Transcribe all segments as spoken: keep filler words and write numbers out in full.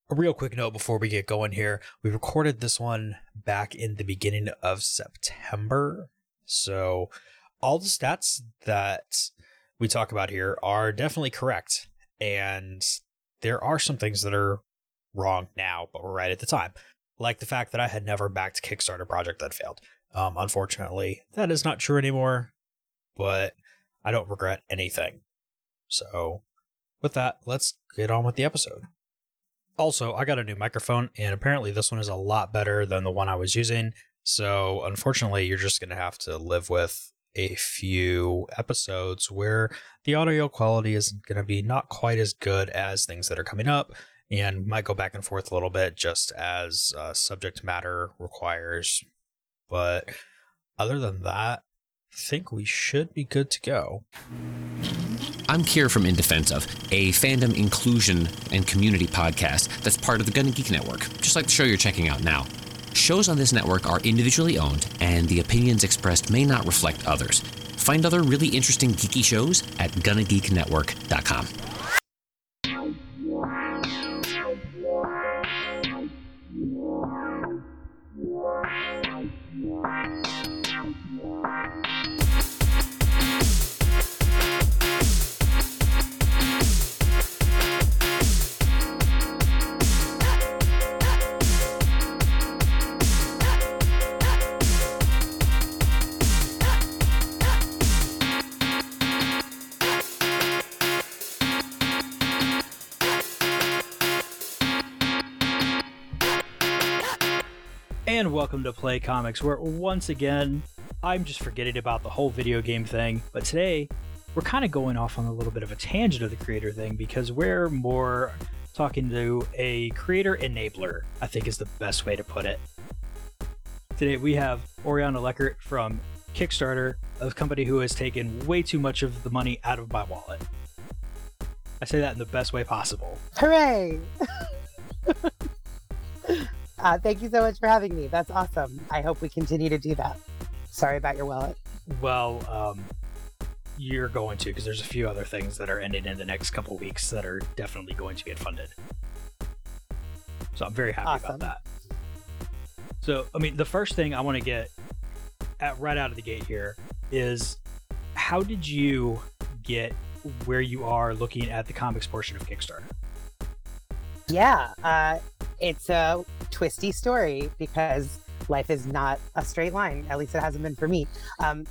A real quick note before we get going here. We recorded this one back in the beginning of September. So all the stats that we talk about here are definitely correct. And there are some things that are wrong now, but were right at the time. Like the fact that I had never backed a Kickstarter project that failed. Um, unfortunately, that is not true anymore, but I don't regret anything. So with that, let's get on with the episode. Also, I got a new microphone, and apparently this one is a lot better than the one I was using. So unfortunately, you're just going to have to live with a few episodes where the audio quality is going to be not quite as good as things that are coming up, and might go back and forth a little bit just as uh, subject matter requires. But other than that, I think we should be good to go. I'm Kier from In Defense Of, a fandom inclusion and community podcast that's part of the Gonna Geek Network, just like the show you're checking out now. Shows on this network are individually owned, and the opinions expressed may not reflect others. Find other really interesting geeky shows at gonna geek network dot com. And welcome to Play Comics, where once again, I'm just forgetting about the whole video game thing. But today, we're kind of going off on a little bit of a tangent of the creator thing because we're more talking to a creator enabler, I think is the best way to put it. Today, we have Oriana Leckert from Kickstarter, a company who has taken way too much of the money out of my wallet. I say that in the best way possible. Hooray! Uh, thank you so much for having me. That's awesome. I hope we continue to do that. Sorry about your wallet. Well, um, you're going to, because there's a few other things that are ending in the next couple weeks that are definitely going to get funded. So I'm very happy Awesome. about that. So, I mean, the first thing I want to get at right out of the gate here is, how did you get where you are looking at the comics portion of Kickstarter? Yeah, uh, it's a twisty story because life is not a straight line. At least it hasn't been for me. Um,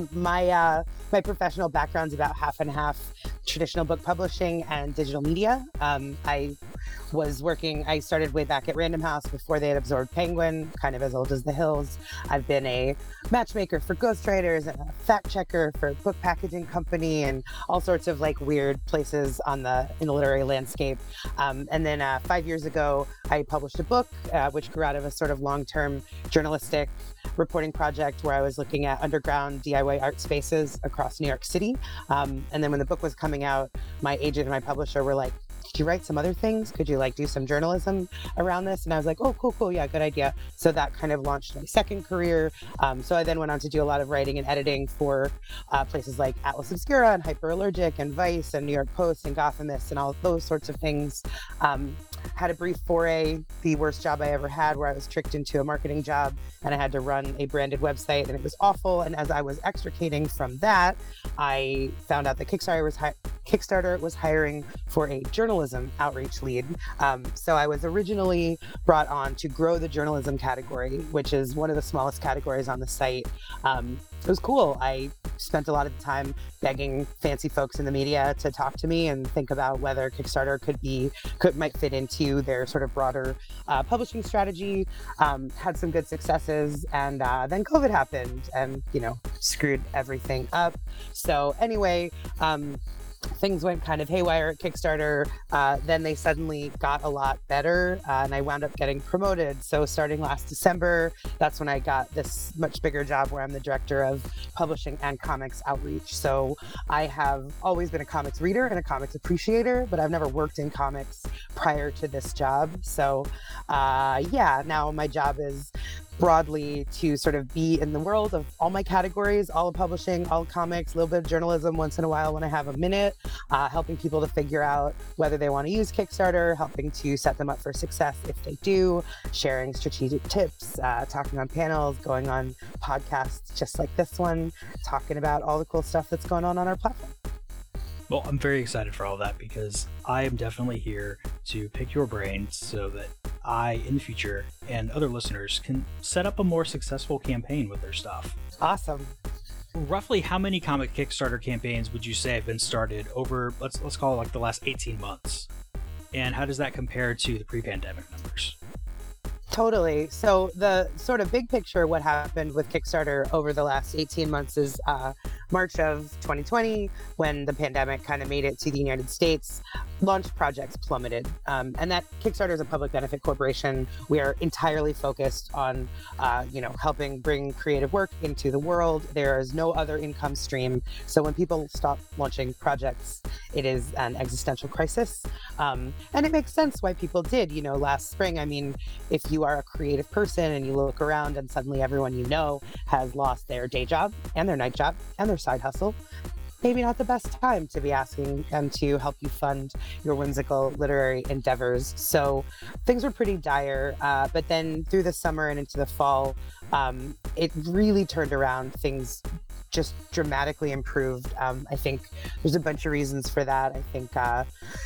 my uh, my professional background's about half and half traditional book publishing and digital media. Um, I was working, I started way back at Random House before they had absorbed Penguin, kind of as old as the hills. I've been a matchmaker for ghostwriters and a fact checker for a book packaging company and all sorts of like weird places on the in the literary landscape. Um, and then uh, five years ago, I published a book uh, which grew out of a sort of long-term journalistic reporting project where I was looking at underground D I Y art spaces across New York City. Um, and then when the book was coming out, my agent and my publisher were like, could you write some other things? Could you like do some journalism around this? And I was like, oh, cool, cool. Yeah, good idea. So that kind of launched my second career. Um, so I then went on to do a lot of writing and editing for uh, places like Atlas Obscura and Hyperallergic and Vice and New York Post and Gothamist and all those sorts of things. Um, had a brief foray, the worst job I ever had, where I was tricked into a marketing job and I had to run a branded website and it was awful. And as I was extricating from that, I found out that Kickstarter was hi- Kickstarter was hiring for a journalism outreach lead. Um, so I was originally brought on to grow the journalism category, which is one of the smallest categories on the site. Um, it was cool. I spent a lot of the time begging fancy folks in the media to talk to me and think about whether Kickstarter could be, could might fit into their sort of broader uh, publishing strategy. Um, had some good successes, and uh, then COVID happened and, you know, screwed everything up. So anyway, um, things went kind of haywire at Kickstarter. Uh, then they suddenly got a lot better, uh, and I wound up getting promoted. So starting last December, that's when I got this much bigger job where I'm the director of publishing and comics outreach. So I have always been a comics reader and a comics appreciator, but I've never worked in comics prior to this job. So uh, yeah, now my job is broadly to sort of be in the world of all my categories, all of publishing, all of comics, a little bit of journalism once in a while when I have a minute, uh, helping people to figure out whether they want to use Kickstarter, helping to set them up for success if they do, sharing strategic tips, uh, talking on panels, going on podcasts just like this one, talking about all the cool stuff that's going on on our platform. Well, I'm very excited for all that because I am definitely here to pick your brain so that I, in the future, and other listeners can set up a more successful campaign with their stuff. Awesome. Roughly how many comic Kickstarter campaigns would you say have been started over, let's let's call it like the last eighteen months? And how does that compare to the pre-pandemic numbers? Totally. So the sort of big picture, what happened with Kickstarter over the last eighteen months is uh, March of twenty twenty, when the pandemic kind of made it to the United States, launch projects plummeted. Um, and that Kickstarter is a public benefit corporation. We are entirely focused on, uh, you know, helping bring creative work into the world. There is no other income stream. So when people stop launching projects, it is an existential crisis. Um, and it makes sense why people did, you know, last spring. I mean, if you are a creative person and you look around and suddenly everyone you know has lost their day job and their night job and their side hustle, maybe not the best time to be asking them to help you fund your whimsical literary endeavors. So things were pretty dire. Uh, but then through the summer and into the fall, um, it really turned around. Things just dramatically improved. Um, I think there's a bunch of reasons for that. I think uh,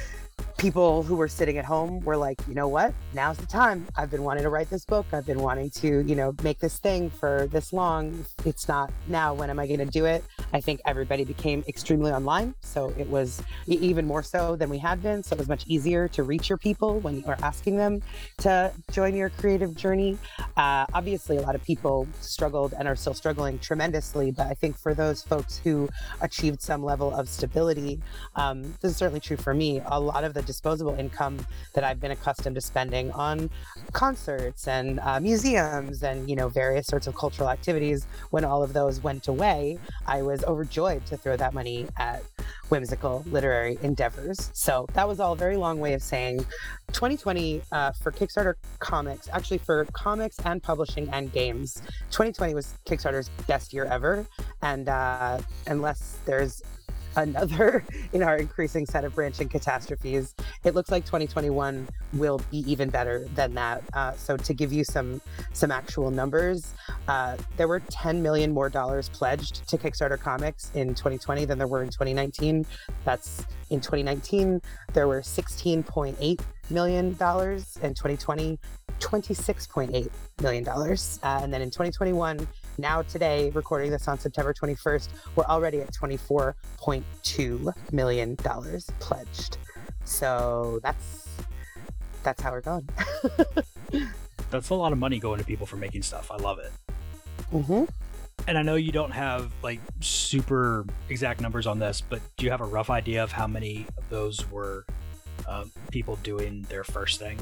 people who were sitting at home were like, you know what, now's the time. I've been wanting to write this book. I've been wanting to, you know, make this thing for this long. It's not now. When am I going to do it? I think everybody became extremely online. So it was even more so than we had been. So it was much easier to reach your people when you are asking them to join your creative journey. Uh, obviously, a lot of people struggled and are still struggling tremendously. But I think for those folks who achieved some level of stability, um, this is certainly true for me. A lot of the disposable income that I've been accustomed to spending on concerts and uh, museums and, you know, various sorts of cultural activities, when all of those went away, I was overjoyed to throw that money at whimsical literary endeavors. So that was all a very long way of saying twenty twenty uh, for Kickstarter comics, actually for comics and publishing and games, twenty twenty was Kickstarter's best year ever. And uh, unless there's another in our increasing set of branching catastrophes, it looks like twenty twenty-one will be even better than that. Uh, so to give you some some actual numbers, uh, there were ten million more dollars pledged to Kickstarter comics in twenty twenty than there were in twenty nineteen. That's in twenty nineteen, there were sixteen point eight million dollars. In twenty twenty, twenty-six point eight million dollars. Uh, and then in twenty twenty-one, now today, recording this on September twenty-first, we're already at twenty-four point two million dollars pledged. So that's that's how we're going. That's a lot of money going to people for making stuff. I love it. Mm-hmm. And I know you don't have like super exact numbers on this, but do you have a rough idea of how many of those were uh, people doing their first thing?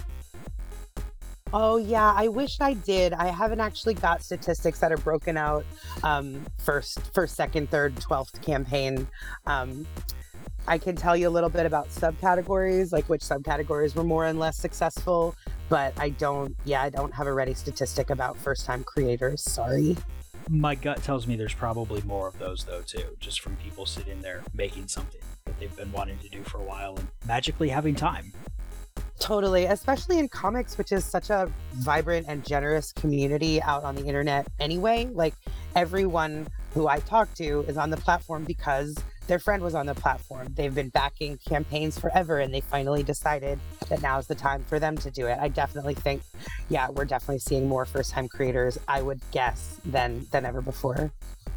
Oh, yeah, I wish I did. I haven't actually got statistics that are broken out um, first, first, second, third, twelfth campaign. Um, I can tell you a little bit about subcategories, like which subcategories were more and less successful, but I don't, yeah, I don't have a ready statistic about first-time creators. Sorry. My gut tells me there's probably more of those, though, too, just from people sitting there making something that they've been wanting to do for a while and magically having time. Totally, especially in comics, which is such a vibrant and generous community out on the internet anyway. Like, everyone who I talk to is on the platform because their friend was on the platform. They've been backing campaigns forever, and they finally decided that now's the time for them to do it. I definitely think, yeah, we're definitely seeing more first-time creators, I would guess, than than ever before.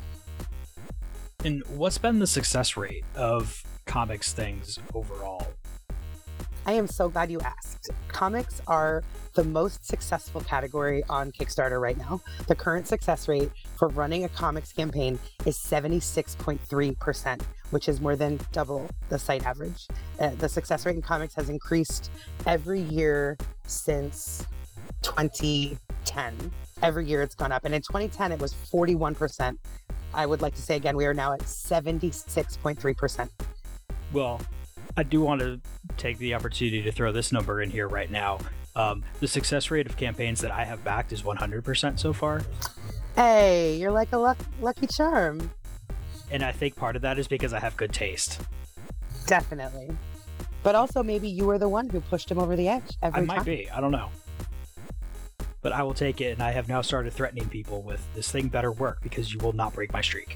And what's been the success rate of comics things overall? I am so glad you asked. Comics are the most successful category on Kickstarter right now. The current success rate for running a comics campaign is seventy-six point three percent, which is more than double the site average. Uh, the success rate in comics has increased every year since twenty ten. Every year it's gone up. And in twenty ten, it was forty-one percent. I would like to say again, we are now at seventy-six point three percent. Well, I do want to take the opportunity to throw this number in here right now. Um, the success rate of campaigns that I have backed is one hundred percent so far. Hey, you're like a luck- lucky charm. And I think part of that is because I have good taste. Definitely. But also maybe you were the one who pushed him over the edge every I time. might be. I don't know. But I will take it, and I have now started threatening people with, this thing better work because you will not break my streak.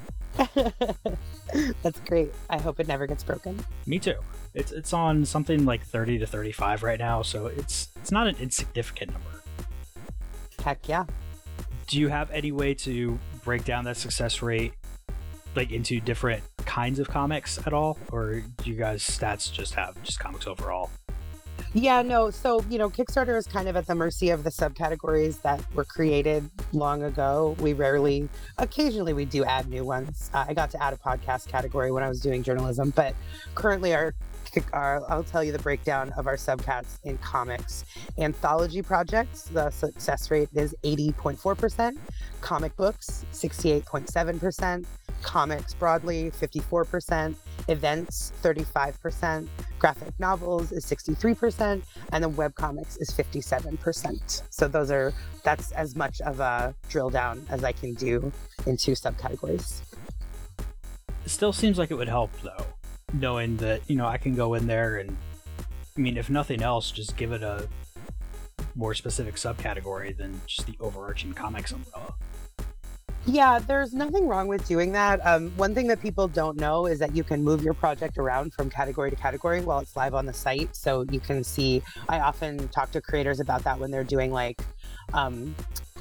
That's great. I hope it never gets broken. Me too. It's it's on something like thirty to thirty-five right now, so it's it's not an insignificant number. Heck yeah. Do you have any way to break down that success rate like into different kinds of comics at all, or do you guys stats just have just comics overall? Yeah, no. So, you know, Kickstarter is kind of at the mercy of the subcategories that were created long ago. We rarely, occasionally we do add new ones. Uh, I got to add a podcast category when I was doing journalism, but currently our, our I'll tell you the breakdown of our subcats in comics. Anthology projects, the success rate is eighty point four percent. Comic books, sixty-eight point seven percent. Comics broadly, fifty-four percent. Events, thirty-five percent. Graphic novels is sixty-three percent. And then webcomics is fifty-seven percent. So those are, that's as much of a drill down as I can do into subcategories. It still seems like it would help, though, knowing that, you know, I can go in there and, I mean, if nothing else, just give it a more specific subcategory than just the overarching comics umbrella. Yeah, there's nothing wrong with doing that. Um, one thing that people don't know is that you can move your project around from category to category while it's live on the site. So you can see, I often talk to creators about that when they're doing like um,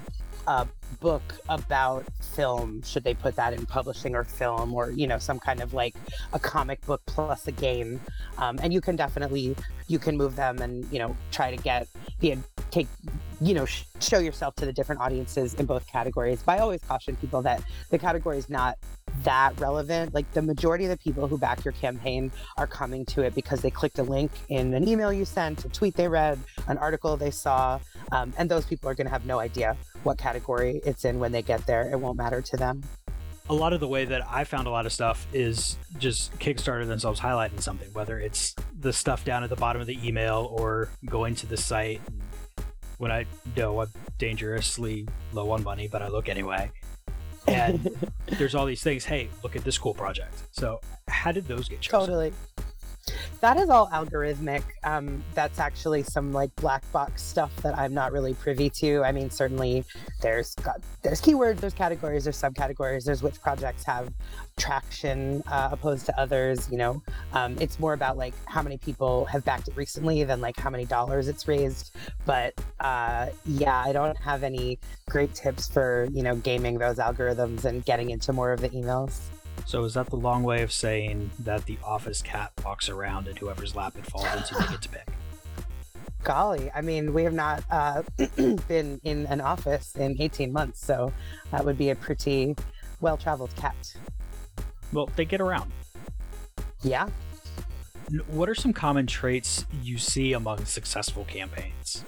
a book about film. Should they put that in publishing or film, or, you know, some kind of like a comic book plus a game. Um, and you can definitely, you can move them and, you know, try to get the, take, you know, sh- show yourself to the different audiences in both categories. But I always caution people that the category is not that relevant. Like the majority of the people who back your campaign are coming to it because they clicked a link in an email you sent, a tweet they read, an article they saw. Um, and those people are going to have no idea what category it's in when they get there. It won't matter to them. A lot of the way that I found a lot of stuff is just Kickstarter themselves highlighting something, whether it's the stuff down at the bottom of the email or going to the site. When I know I'm dangerously low on money, but I look anyway. And there's all these things. Hey, look at this cool project. So how did those get chosen? Totally. That is all algorithmic. Um, that's actually some like black box stuff that I'm not really privy to. I mean, certainly there's got, there's keywords, there's categories, there's subcategories, there's which projects have traction uh, opposed to others. You know, um, it's more about like how many people have backed it recently than like how many dollars it's raised. But uh, yeah, I don't have any great tips for, you know, gaming those algorithms and getting into more of the emails. So is that the long way of saying that the office cat walks around and whoever's lap it falls into, they get to pick? Golly, I mean, we have not uh, been in an office in eighteen months, so that would be a pretty well-traveled cat. Well, they get around. Yeah. What are some common traits you see among successful campaigns?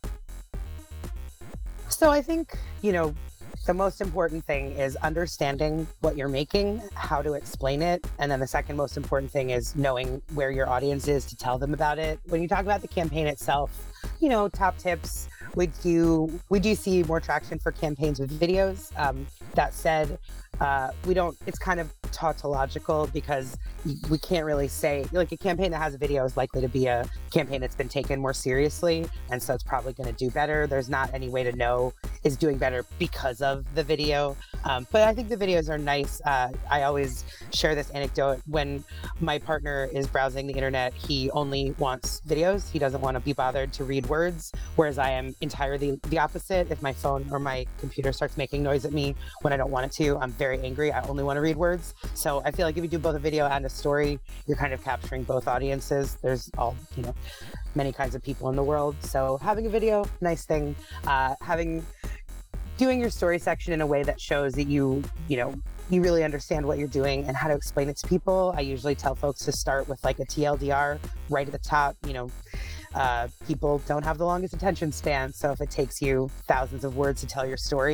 So I think, you know, the most important thing is understanding what you're making, how to explain it. And then the second most important thing is knowing where your audience is to tell them about it. When you talk about the campaign itself, you know, top tips, we do, we do see more traction for campaigns with videos. Um, that said, uh, we don't, it's kind of tautological because we can't really say, like a campaign that has a video is likely to be a campaign that's been taken more seriously. And so it's probably going to do better. There's not any way to know is doing better because of the video. Um, but I think the videos are nice. Uh, I always share this anecdote. When my partner is browsing the internet, he only wants videos. He doesn't want to be bothered to read words, whereas I am entirely the opposite. If my phone or my computer starts making noise at me when I don't want it to, I'm very angry. I only want to read words. So I feel like if you do both a video and a story, you're kind of capturing both audiences. There's all, you know, many kinds of people in the world. So having a video, nice thing. Uh, having doing your story section in a way that shows that you, you know, you really understand what you're doing and how to explain it to people. I usually tell folks to start with like a T L D R right at the top. You know, uh, people don't have the longest attention span. So if it takes you thousands of words to tell your story,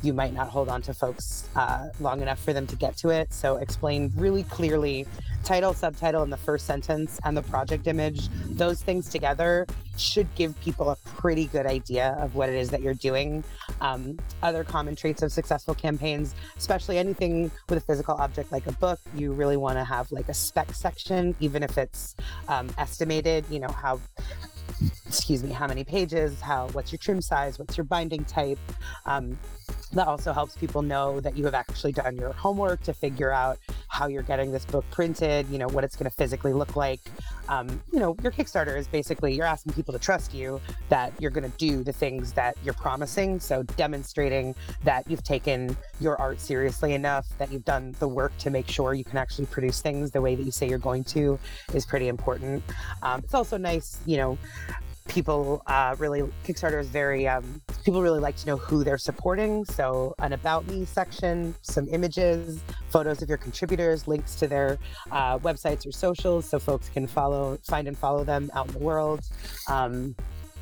you might not hold on to folks uh, long enough for them to get to it. So explain really clearly title, subtitle, and the first sentence and the project image. Those things together should give people a pretty good idea of what it is that you're doing. Um, other common traits of successful campaigns, especially anything with a physical object like a book, you really want to have like a spec section, even if it's um, estimated, you know, how, excuse me, how many pages, how, what's your trim size, what's your binding type. Um, that also helps people know that you have actually done your homework to figure out how you're getting this book printed, you know, what it's going to physically look like. Um, you know, your Kickstarter is basically, you're asking people to trust you that you're going to do the things that you're promising. So demonstrating that you've taken your art seriously enough, that you've done the work to make sure you can actually produce things the way that you say you're going to is pretty important. Um, it's also nice, you know, people uh, really, Kickstarter is very, um, people really like to know who they're supporting. So an About Me section, some images, photos of your contributors, links to their uh, websites or socials so folks can follow, find and follow them out in the world. Um,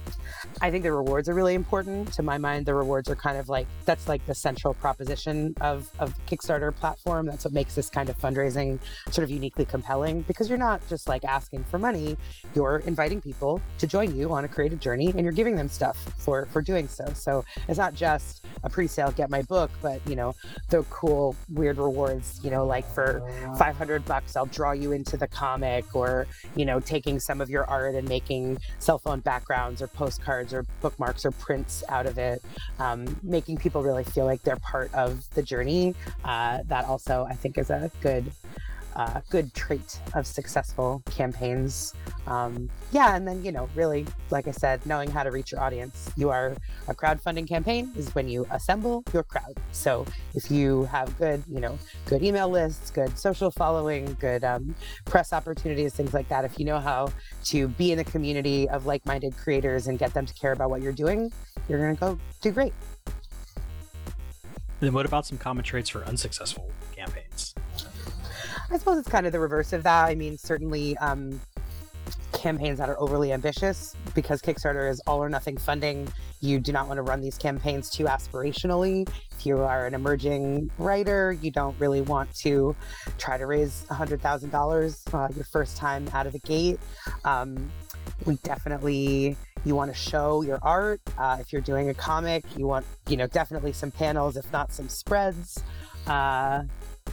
I think the rewards are really important. To my mind, the rewards are kind of like, that's like the central proposition of, of Kickstarter platform. That's what makes this kind of fundraising sort of uniquely compelling, because you're not just like asking for money, you're inviting people to join you on a creative journey and you're giving them stuff for, for doing so. So it's not just a pre-sale, get my book, but you know, the cool, weird rewards, you know, like for five hundred bucks, I'll draw you into the comic, or, you know, taking some of your art and making cell phone backgrounds or postcards or bookmarks or prints out of it, um, making people really feel like they're part of the journey. Uh, that also, I think, is a good uh, good trait of successful campaigns. Um, yeah, and then, you know, really, like I said, knowing how to reach your audience. You are a crowdfunding campaign is when you assemble your crowd. So if you have good, you know, good email lists, good social following, good um, press opportunities, things like that, if you know how to be in a community of like-minded creators and get them to care about what you're doing, you're going to go do great. Then what about some common traits for unsuccessful campaigns? I suppose it's kind of the reverse of that. I mean, certainly um, campaigns that are overly ambitious, because Kickstarter is all or nothing funding. You do not want to run these campaigns too aspirationally. If you are an emerging writer, you don't really want to try to raise one hundred thousand dollars uh, your first time out of the gate. Um, we definitely, you want to show your art. Uh, if you're doing a comic, you want, you know, definitely some panels, if not some spreads. Uh,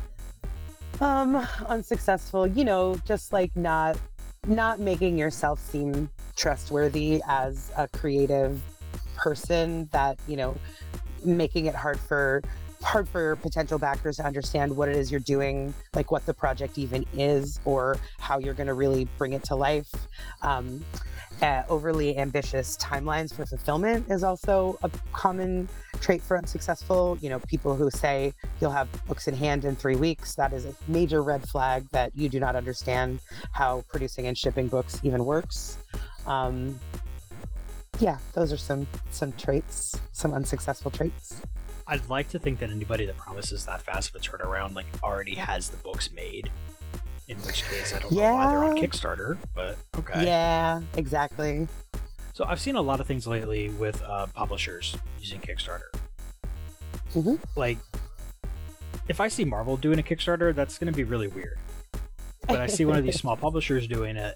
um, unsuccessful, you know, just like not, not making yourself seem trustworthy as a creative person, that, you know, making it hard for hard for potential backers to understand what it is you're doing, like what the project even is, or how you're going to really bring it to life. Um, uh, overly ambitious timelines for fulfillment is also a common trait for unsuccessful. You know, people who say you'll have books in hand in three weeks, that is a major red flag that you do not understand how producing and shipping books even works. Um, yeah, those are some some traits, some unsuccessful traits. I'd like to think that anybody that promises that fast of a turnaround like already has the books made. In which case, I don't yeah. know why they're on Kickstarter, but okay. Yeah, exactly. So I've seen a lot of things lately with uh, publishers using Kickstarter. Mm-hmm. Like, if I see Marvel doing a Kickstarter, that's going to be really weird. But I see one of these small publishers doing it,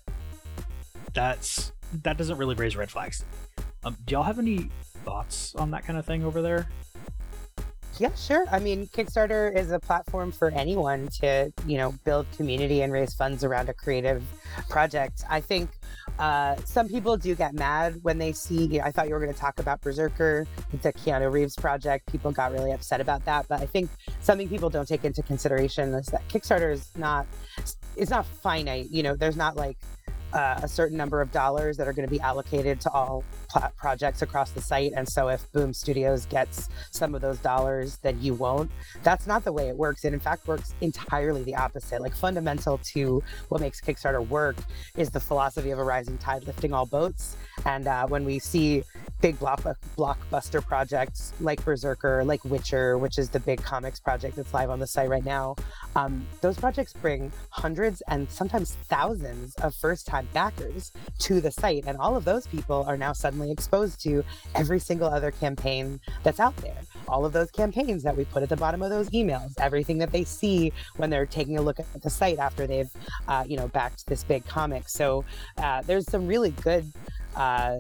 that's that doesn't really raise red flags to me. Um, do y'all have any thoughts on that kind of thing over there? Yeah, sure. I mean, Kickstarter is a platform for anyone to, you know, build community and raise funds around a creative project. I think uh, some people do get mad when they see, I thought you were going to talk about Berserker, the Keanu Reeves project. People got really upset about that. But I think something people don't take into consideration is that Kickstarter is not, it's not finite. You know, there's not like Uh, a certain number of dollars that are going to be allocated to all pl- projects across the site. And so if Boom Studios gets some of those dollars, then you won't. That's not the way it works. It in fact works entirely the opposite. Like, fundamental to what makes Kickstarter work is the philosophy of a rising tide lifting all boats. And uh, when we see, big block, blockbuster projects like Berserker, like Witcher, which is the big comics project that's live on the site right now. Um, those projects bring hundreds and sometimes thousands of first-time backers to the site, and all of those people are now suddenly exposed to every single other campaign that's out there. All of those campaigns that we put at the bottom of those emails, everything that they see when they're taking a look at the site after they've, uh, you know, backed this big comic. So uh, there's some really good uh,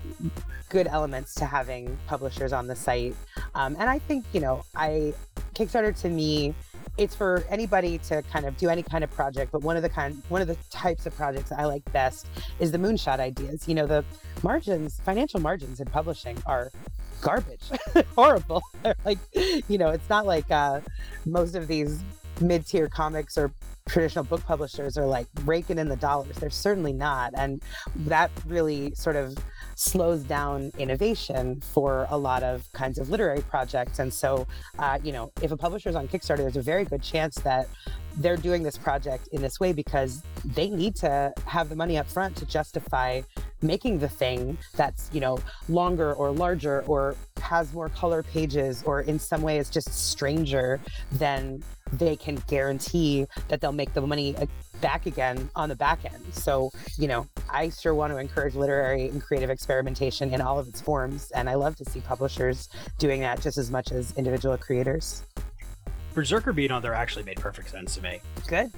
good elements to having publishers on the site. Um, and I think, you know, I Kickstarter to me, it's for anybody to kind of do any kind of project, but one of the kind, one of the types of projects I like best is the moonshot ideas. You know, the margins, financial margins in publishing are garbage, horrible. Like, you know, it's not like uh, most of these mid-tier comics or traditional book publishers are like raking in the dollars. They're certainly not. And that really sort of slows down innovation for a lot of kinds of literary projects. And so, uh, you know, if a publisher's on Kickstarter, there's a very good chance that they're doing this project in this way because they need to have the money up front to justify making the thing that's, you know, longer or larger or has more color pages or in some way is just stranger than they can guarantee that they'll make the money back again on the back end. So, you know, I sure want to encourage literary and creative experimentation in all of its forms. And I love to see publishers doing that just as much as individual creators. Berserker being on there actually made perfect sense to me. Good.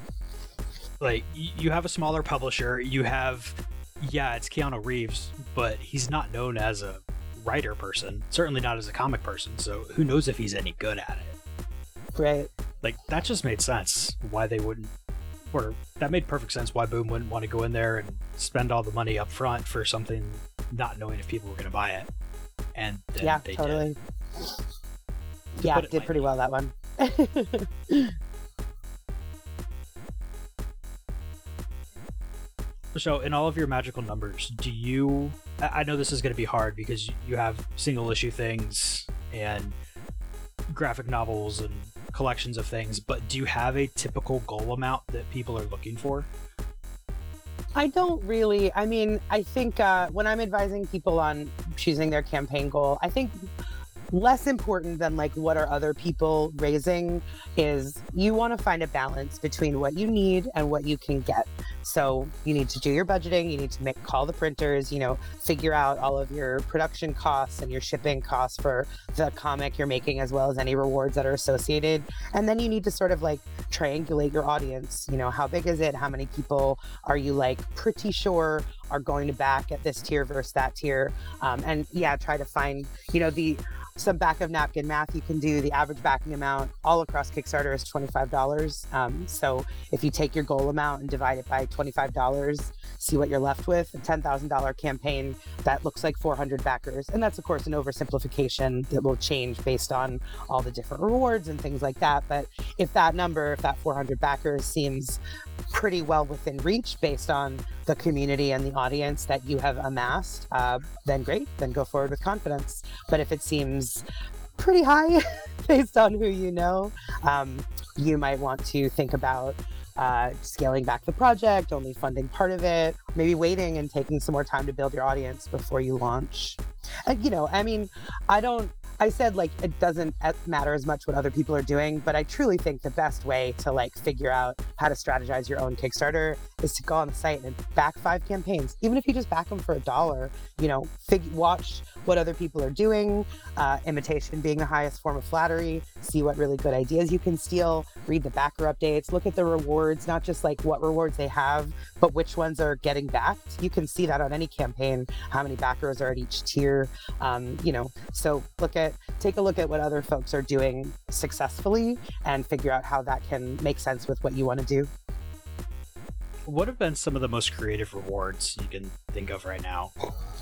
Like, you have a smaller publisher, you have, yeah, it's Keanu Reeves, but he's not known as a writer person, certainly not as a comic person. So who knows if he's any good at it. Right. Like, that just made sense why they wouldn't, or that made perfect sense why Boom wouldn't want to go in there and spend all the money up front for something not knowing if people were going to buy it. And then yeah, they totally. did. Yeah, did lightly. Pretty well, that one. So in all of your magical numbers, do you, I know this is going to be hard because you have single issue things and graphic novels and collections of things, but do you have a typical goal amount that people are looking for? I don't really. I mean, I think uh, when I'm advising people on choosing their campaign goal, I think less important than like what are other people raising is you want to find a balance between what you need and what you can get. So you need to do your budgeting, you need to make call the printers, you know, figure out all of your production costs and your shipping costs for the comic you're making, as well as any rewards that are associated. And then you need to sort of like triangulate your audience. You know, how big is it? How many people are you like pretty sure are going to back at this tier versus that tier? Um, and yeah, try to find, you know, the some back of napkin math you can do. The average backing amount all across Kickstarter is twenty-five dollars. Um, so if you take your goal amount and divide it by twenty-five dollars, see what you're left with. A ten thousand dollars campaign that looks like four hundred backers. And that's, of course, an oversimplification that will change based on all the different rewards and things like that. But if that number, if that four hundred backers seems pretty well within reach based on the community and the audience that you have amassed, uh, then great, then go forward with confidence. But if it seems pretty high based on who you know, um, you might want to think about uh, scaling back the project, only funding part of it, maybe waiting and taking some more time to build your audience before you launch. And, you know, I mean, I don't, I said like it doesn't matter as much what other people are doing, but I truly think the best way to like figure out how to strategize your own Kickstarter is to go on the site and back five campaigns. Even if you just back them for a dollar, you know, fig- watch what other people are doing, uh, imitation being the highest form of flattery, see what really good ideas you can steal, read the backer updates, look at the rewards, not just like what rewards they have, but which ones are getting backed. You can see that on any campaign, how many backers are at each tier, um, you know, so look at, take a look at what other folks are doing successfully and figure out how that can make sense with what you want to do. What have been some of the most creative rewards you can think of right now?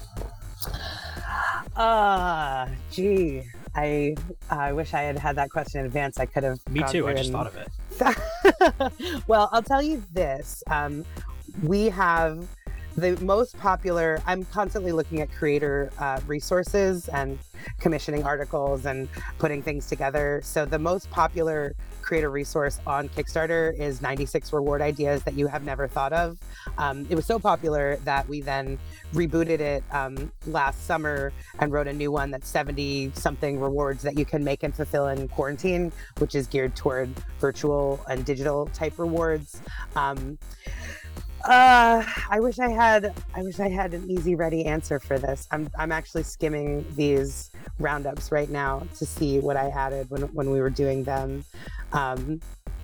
Ah, uh, gee, I I wish I had had that question in advance. I could have. Me too. I just and... thought of it. Well, I'll tell you this. Um, we have the most popular, I'm constantly looking at creator uh, resources and commissioning articles and putting things together. So the most popular creator resource on Kickstarter is ninety-six reward ideas that you have never thought of. Um, it was so popular that we then rebooted it um, last summer and wrote a new one that's seventy something rewards that you can make and fulfill in quarantine, which is geared toward virtual and digital type rewards. Um, uh, I wish I had, I wish I had an easy, ready answer for this. I'm, I'm actually skimming these roundups right now to see what I added when, when we were doing them. Um,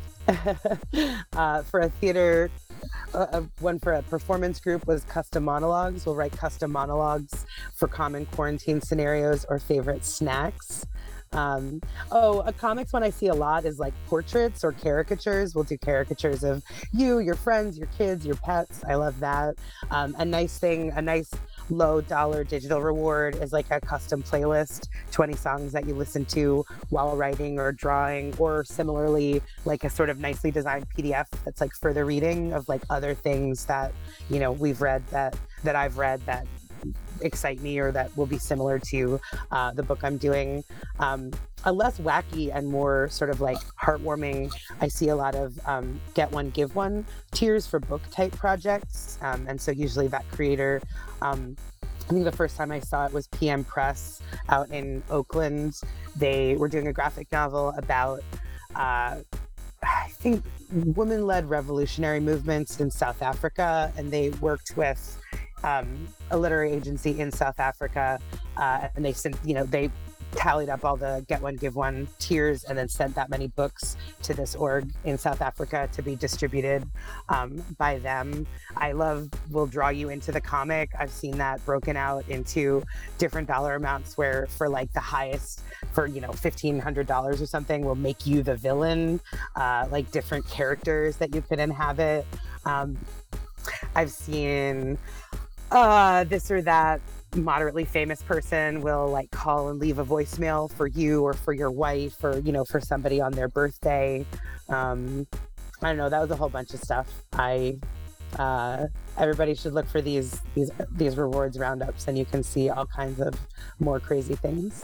uh, for a theater, uh, one for a performance group was custom monologues. We'll write custom monologues for common quarantine scenarios or favorite snacks. Um, oh, a comics one I see a lot is like portraits or caricatures. We'll do caricatures of you, your friends, your kids, your pets. I love that. Um, a nice thing, a nice low dollar digital reward is like a custom playlist, twenty songs that you listen to while writing or drawing, or similarly like a sort of nicely designed P D F that's like further reading of like other things that, you know, we've read that, that I've read that excite me or that will be similar to uh, the book I'm doing. Um, a less wacky and more sort of like heartwarming, I see a lot of um, get one, give one tiers for book type projects. Um, and so usually that creator, um, I think the first time I saw it was P M Press out in Oakland. They were doing a graphic novel about, uh, I think, women-led revolutionary movements in South Africa, and they worked with um, a literary agency in South Africa, uh, and they sent, you know, they tallied up all the get one, give one tiers and then sent that many books to this org in South Africa to be distributed um, by them. I love Will Draw You Into the Comic. I've seen that broken out into different dollar amounts where for like the highest, for, you know, fifteen hundred dollars or something, will make you the villain, uh, like different characters that you could inhabit. Um, I've seen uh, this or that moderately famous person will like call and leave a voicemail for you or for your wife or, you know, for somebody on their birthday. Um, I don't know. That was a whole bunch of stuff. I, uh, everybody should look for these, these, these rewards roundups, and you can see all kinds of more crazy things.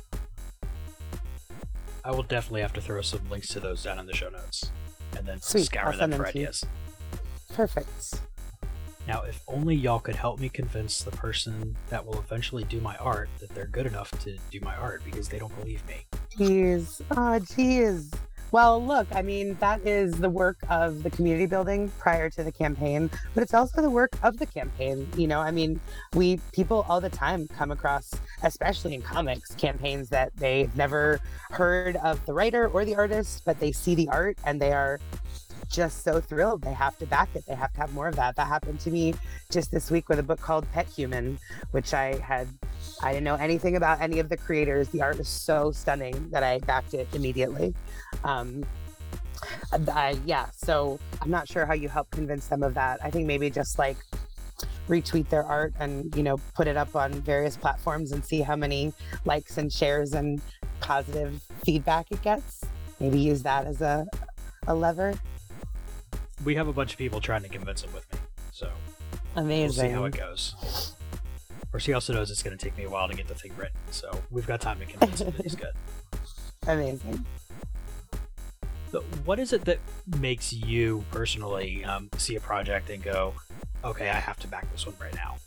I will definitely have to throw some links to those down in the show notes and then Sweet. scour I'll them send for them to you. ideas. Perfect. Now, if only y'all could help me convince the person that will eventually do my art that they're good enough to do my art, because they don't believe me. Jeez. Oh, geez. Well, look, I mean, that is the work of the community building prior to the campaign, but it's also the work of the campaign. You know, I mean, we, people all the time come across, especially in comics, campaigns that they've never heard of the writer or the artist, but they see the art and they are just so thrilled. They have to back it. They have to have more of that. That happened to me just this week with a book called Pet Human, which I had, I didn't know anything about any of the creators. The art was so stunning that I backed it immediately. Um, I, yeah, so I'm not sure how you help convince them of that. I think maybe just like retweet their art and, you know, put it up on various platforms and see how many likes and shares and positive feedback it gets. Maybe use that as a, a lever. We have a bunch of people trying to convince him with me, so Amazing. we'll see how it goes. Of course, he also knows it's going to take me a while to get the thing written, so we've got time to convince him that he's good. Amazing. So what is it that makes you personally um, see a project and go, okay, I have to back this one right now?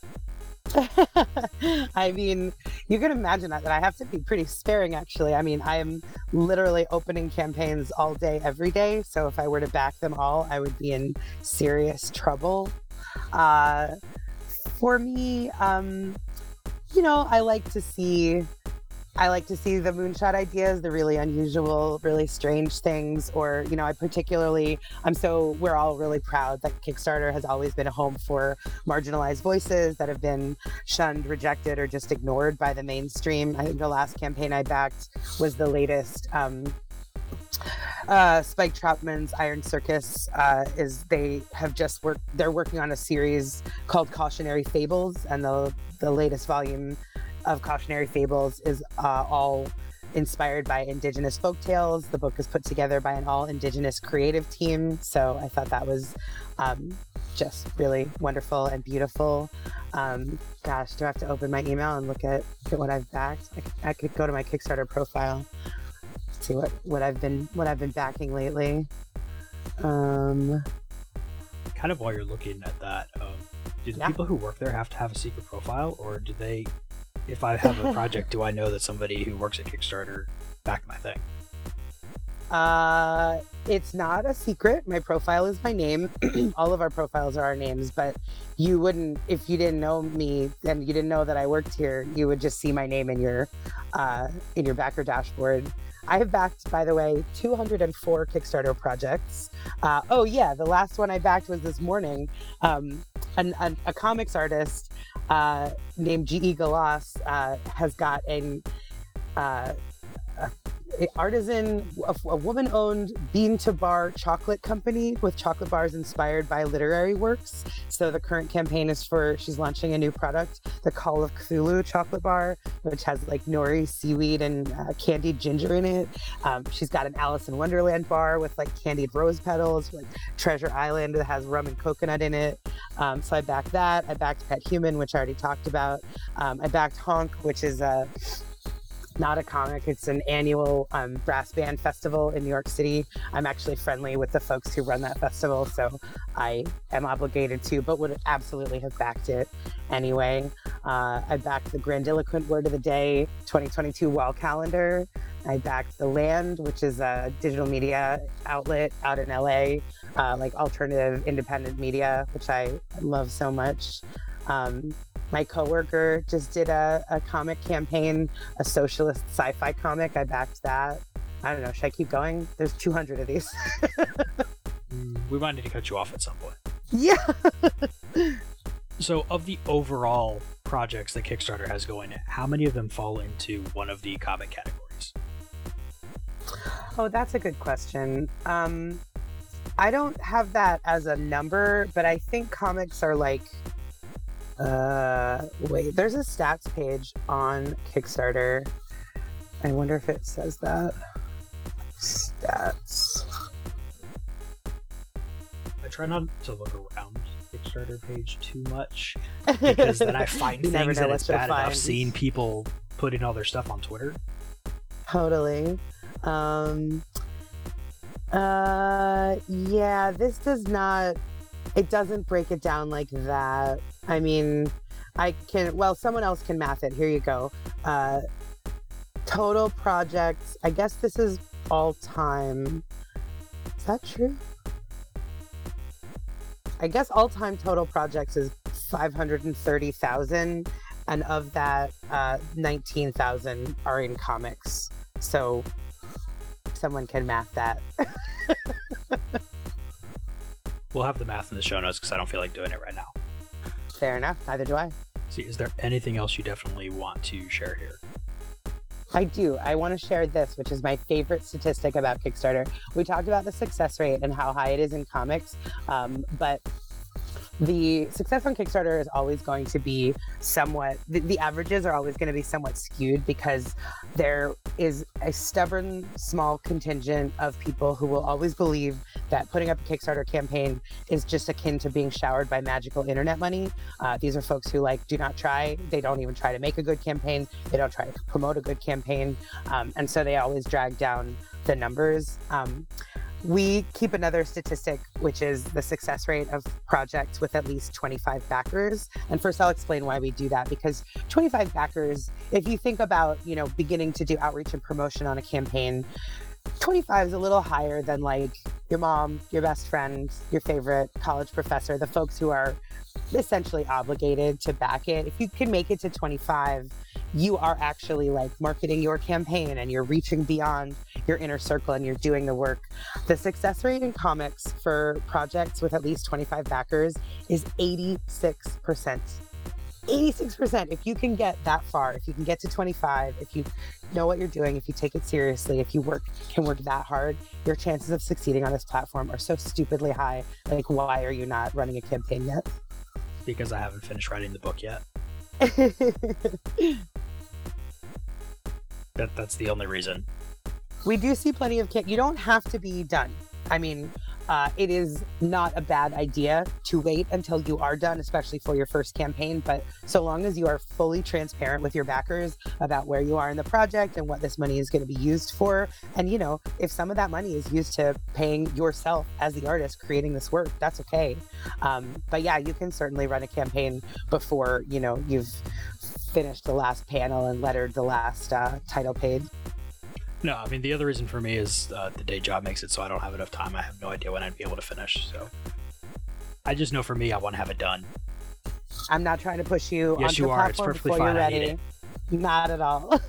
I mean, you can imagine that, that I have to be pretty sparing, actually. I mean, I'm literally opening campaigns all day, every day. So if I were to back them all, I would be in serious trouble. Uh, for me, um, you know, I like to see... I like to see the moonshot ideas, the really unusual, really strange things, or, you know, I particularly, I'm so, we're all really proud that Kickstarter has always been a home for marginalized voices that have been shunned, rejected, or just ignored by the mainstream. I think the last campaign I backed was the latest, um, uh, Spike Troutman's Iron Circus. Uh, is they have just worked, they're working on a series called Cautionary Fables, and the the latest volume of Cautionary Fables is uh, all inspired by Indigenous folktales. The book is put together by an all Indigenous creative team, so I thought that was um, just really wonderful and beautiful. Um, gosh, do I have to open my email and look at, look at what I've backed? I, I could go to my Kickstarter profile, see what, what I've been what I've been backing lately. Um, kind of while you're looking at that, um, do the yeah. people who work there have to have a secret profile, or do they? If I have a project, do I know that somebody who works at Kickstarter backed my thing? Uh, it's not a secret. My profile is my name. All of our profiles are our names, but you wouldn't, if you didn't know me and you didn't know that I worked here, you would just see my name in your, uh, in your backer dashboard. I have backed, by the way, two hundred four Kickstarter projects. Uh, oh yeah, the last one I backed was this morning. Um, an, an, a comics artist uh, named G E. Galas uh, has got an uh, a, a artisan, a, a woman-owned bean-to-bar chocolate company with chocolate bars inspired by literary works. So the current campaign is for, she's launching a new product, the Call of Cthulhu chocolate bar, which has like nori, seaweed, and uh, candied ginger in it. Um, she's got an Alice in Wonderland bar with like candied rose petals, like Treasure Island that has rum and coconut in it. Um, so I backed that. I backed Pet Human, which I already talked about. Um, I backed Honk, which is a not a comic. It's an annual um, brass band festival in New York City. I'm actually friendly with the folks who run that festival, so I am obligated to, but would absolutely have backed it anyway. Uh, I backed the Grandiloquent Word of the Day twenty twenty-two wall calendar. I backed The Land, which is a digital media outlet out in L A, uh, like alternative independent media, which I love so much. Um, My coworker just did a, a comic campaign, a socialist sci-fi comic. I backed that. I don't know. Should I keep going? There's two hundred of these. We might need to cut you off at some point. Yeah. So of the overall projects that Kickstarter has going, how many of them fall into one of the comic categories? Oh, that's a good question. Um, I don't have that as a number, but I think comics are like... Uh, wait, there's a stats page on Kickstarter. I wonder if it says that. Stats. I try not to look around the Kickstarter page too much, because then I find You never things know and what it's you'll bad enough find. seeing people putting all their stuff on Twitter. Totally. Um, uh, yeah, this does not, it doesn't break it down like that. I mean, I can, well, someone else can math it. Here you go. Uh, total projects, I guess this is all time. Is that true? I guess all time total projects is five hundred thirty thousand. And of that, uh, nineteen thousand are in comics. So someone can math that. We'll have the math in the show notes because I don't feel like doing it right now. Fair enough. Neither do I. See, is there anything else you definitely want to share here? I do. I want to share this, which is my favorite statistic about Kickstarter. We talked about the success rate and how high it is in comics, um, but the success on Kickstarter is always going to be somewhat, the, the averages are always going to be somewhat skewed because there is a stubborn small contingent of people who will always believe that putting up a Kickstarter campaign is just akin to being showered by magical internet money. Uh, these are folks who like do not try. They don't even try to make a good campaign. They don't try to promote a good campaign. Um, and so they always drag down the numbers. Um, We keep another statistic, which is the success rate of projects with at least twenty-five backers. And first, I'll explain why we do that, because twenty-five backers, if you think about, you know, beginning to do outreach and promotion on a campaign, twenty-five is a little higher than like your mom, your best friend, your favorite college professor, the folks who are essentially obligated to back it. If you can make it to twenty-five, you are actually like marketing your campaign and you're reaching beyond your inner circle and you're doing the work. The success rate in comics for projects with at least twenty-five backers is eighty-six percent. eighty-six percent. If you can get that far, if you can get to twenty-five, if you know what you're doing, if you take it seriously, if you work can work that hard, your chances of succeeding on this platform are so stupidly high. Like, why are you not running a campaign yet? Because I haven't finished writing the book yet. That that's the only reason. We do see plenty of kit. You don't have to be done. I mean, Uh, it is not a bad idea to wait until you are done, especially for your first campaign. But so long as you are fully transparent with your backers about where you are in the project and what this money is going to be used for, and, you know, if some of that money is used to paying yourself as the artist creating this work, that's okay. Um, but yeah, you can certainly run a campaign before, you know, you've finished the last panel and lettered the last uh, title page. No, I mean, the other reason for me is uh, the day job makes it so I don't have enough time. I have no idea when I'd be able to finish. So I just know for me, I want to have it done. I'm not trying to push you yes, onto you the are. It's platform perfectly before fine. you're I ready. need it. Not at all.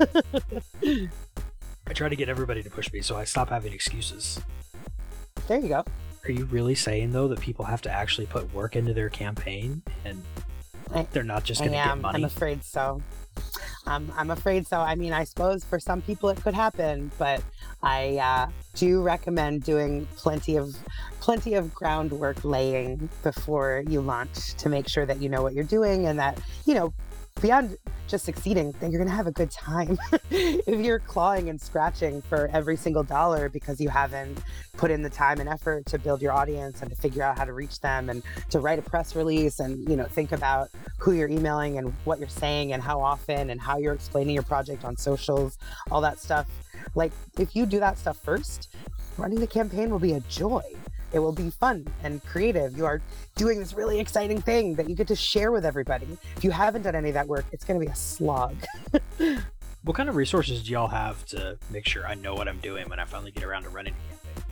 I try to get everybody to push me, so I stop having excuses. There you go. Are you really saying, though, that people have to actually put work into their campaign and I, they're not just I going to get am. money? I'm afraid so. Um, I'm afraid so. I mean, I suppose for some people it could happen, but I uh, do recommend doing plenty of plenty of groundwork laying before you launch to make sure that you know what you're doing and that, you know, beyond just succeeding, that you're going to have a good time. If you're clawing and scratching for every single dollar because you haven't put in the time and effort to build your audience and to figure out how to reach them and to write a press release and, you know, think about who you're emailing and what you're saying and how often and how you're explaining your project on socials, all that stuff. Like, if you do that stuff first, running the campaign will be a joy. It will be fun and creative. You are doing this really exciting thing that you get to share with everybody. If you haven't done any of that work, it's going to be a slog. What kind of resources do y'all have to make sure I know what I'm doing when I finally get around to running a campaign?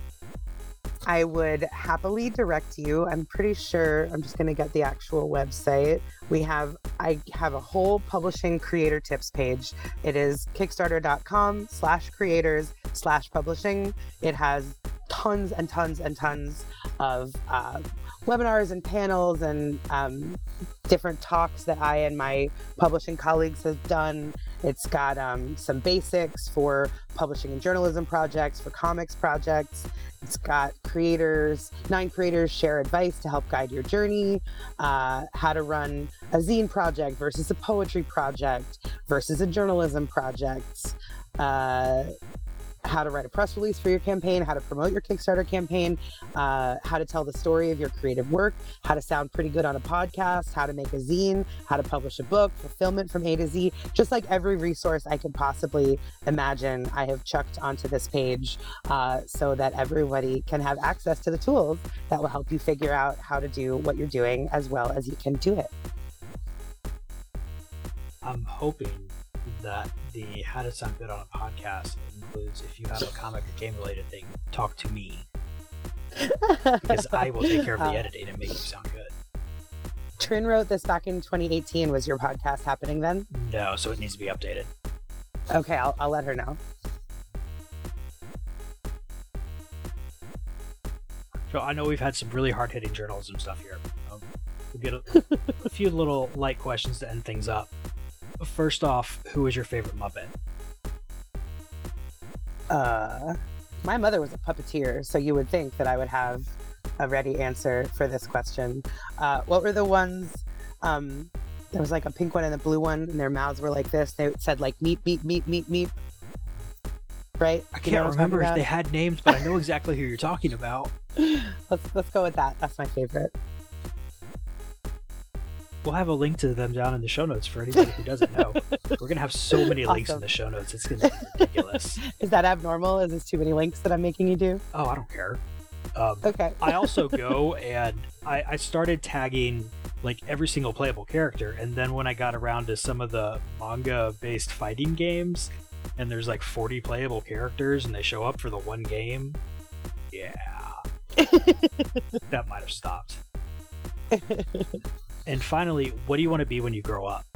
I would happily direct you. I'm pretty sure, I'm just going to get the actual website. We have, I have a whole publishing creator tips page. It is kickstarter.com slash creators slash publishing. It has tons and tons and tons of uh, webinars and panels and um, different talks that I and my publishing colleagues have done. It's got um, some basics for publishing and journalism projects, for comics projects. It's got creators, nine creators share advice to help guide your journey, uh, how to run a zine project versus a poetry project versus a journalism project, uh, how to write a press release for your campaign, how to promote your Kickstarter campaign, uh, how to tell the story of your creative work, how to sound pretty good on a podcast, how to make a zine, how to publish a book, fulfillment from A to Z. Just like every resource I could possibly imagine, I have chucked onto this page uh, so that everybody can have access to the tools that will help you figure out how to do what you're doing as well as you can do it. I'm hoping that the how to sound good on a podcast includes, if you have a comic or game related thing, talk to me, because I will take care of the uh, editing and make you sound good. Trin wrote this back in twenty eighteen. Was your podcast happening then? No, so it needs to be updated. Okay, I'll, I'll let her know. So I know we've had some really hard hitting journalism stuff here. Um, we'll get a, a few little light questions to end things up. First off, who is your favorite Muppet? Uh, my mother was a puppeteer, so you would think that I would have a ready answer for this question. Uh, what were the ones? Um, there was like a pink one and a blue one, and their mouths were like this. They said like meep, meep, meep, meep, meep. Right? I You know can't what I'm remember talking if they about? had names, but I know exactly who you're talking about. Let's let's go with that. That's my favorite. We'll have a link to them down in the show notes for anybody who doesn't know. We're going to have so many links in Awesome. the show notes. It's going to be ridiculous. Is that abnormal? Is this too many links that I'm making you do? Oh, I don't care. Um, Okay. I also go and I, I started tagging like every single playable character. And then when I got around to some of the manga based fighting games, and there's like forty playable characters and they show up for the one game, yeah, that might have stopped. And finally, what do you want to be when you grow up?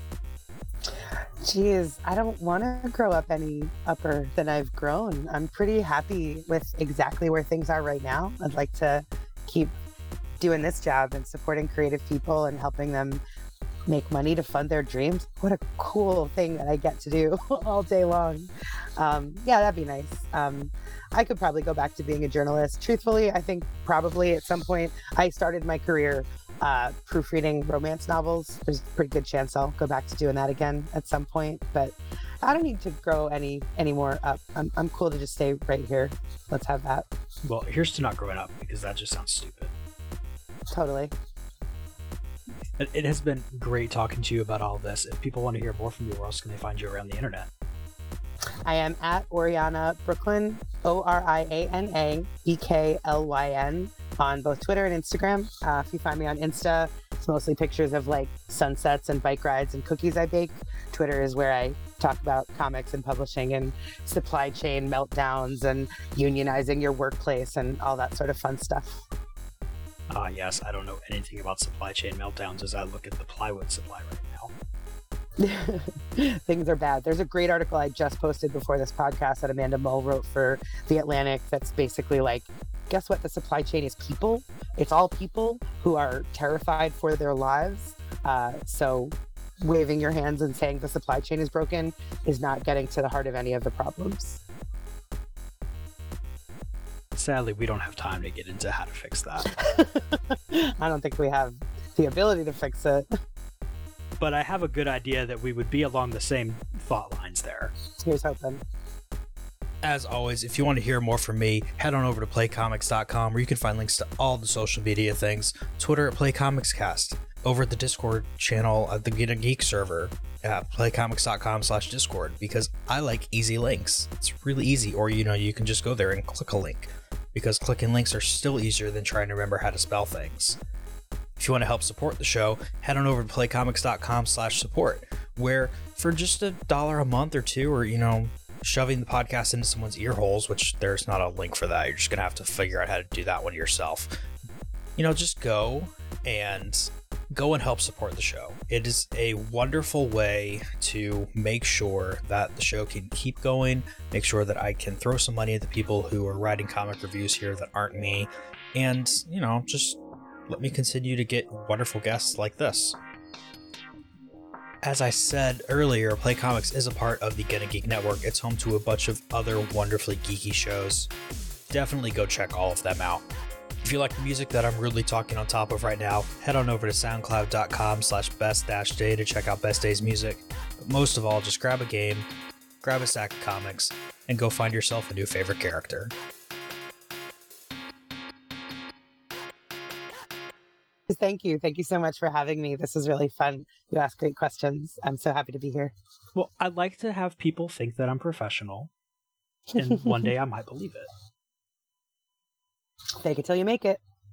Geez, I don't want to grow up any upper than I've grown. I'm pretty happy with exactly where things are right now. I'd like to keep doing this job and supporting creative people and helping them make money to fund their dreams. What a cool thing that I get to do all day long. Um, yeah, that'd be nice. Um, I could probably go back to being a journalist. Truthfully, I think probably at some point I started my career uh, proofreading romance novels. There's a pretty good chance I'll go back to doing that again at some point. But I don't need to grow any any more up. I'm I'm cool to just stay right here. Let's have that. Well, here's to not growing up, because that just sounds stupid. Totally. It, it has been great talking to you about all of this. If people want to hear more from you, where else can they find you around the internet? I am at Oriana Brooklyn, O R I A N A B K L Y N, on both Twitter and Instagram. Uh, if you find me on Insta, it's mostly pictures of like sunsets and bike rides and cookies I bake. Twitter is where I talk about comics and publishing and supply chain meltdowns and unionizing your workplace and all that sort of fun stuff. Ah, uh, yes, I don't know anything about supply chain meltdowns as I look at the plywood supply right now. Things are bad. There's a great article I just posted before this podcast that Amanda Mull wrote for The Atlantic that's basically like, guess what? The supply chain is people. It's all people who are terrified for their lives. Uh, so waving your hands and saying the supply chain is broken is not getting to the heart of any of the problems. Sadly, we don't have time to get into how to fix that. I don't think we have the ability to fix it. But I have a good idea that we would be along the same thought lines there. Here's hoping. As always, if you want to hear more from me, head on over to play comics dot com, where you can find links to all the social media things. Twitter at PlayComicsCast, over at the Discord channel at the Get a Geek server at playcomics dot com slash Discord, because I like easy links. It's really easy, or you know, you can just go there and click a link, because clicking links are still easier than trying to remember how to spell things. If you want to help support the show, head on over to playcomics dot com slash support, where for just a dollar a month or two, or, you know, shoving the podcast into someone's ear holes, which there's not a link for that. You're just going to have to figure out how to do that one yourself. You know, just go and go and help support the show. It is a wonderful way to make sure that the show can keep going, make sure that I can throw some money at the people who are writing comic reviews here that aren't me, and, you know, just let me continue to get wonderful guests like this. As I said earlier, Play Comics is a part of the Get a Geek Network. It's home to a bunch of other wonderfully geeky shows. Definitely go check all of them out. If you like the music that I'm really talking on top of right now, head on over to soundcloud dot com slash best dash day to check out Best Day's music. But most of all, just grab a game, grab a stack of comics, and go find yourself a new favorite character. Thank you. Thank you so much for having me. This is really fun. You ask great questions. I'm so happy to be here. Well, I'd like to have people think that I'm professional, and one day I might believe it. Fake it till you make it.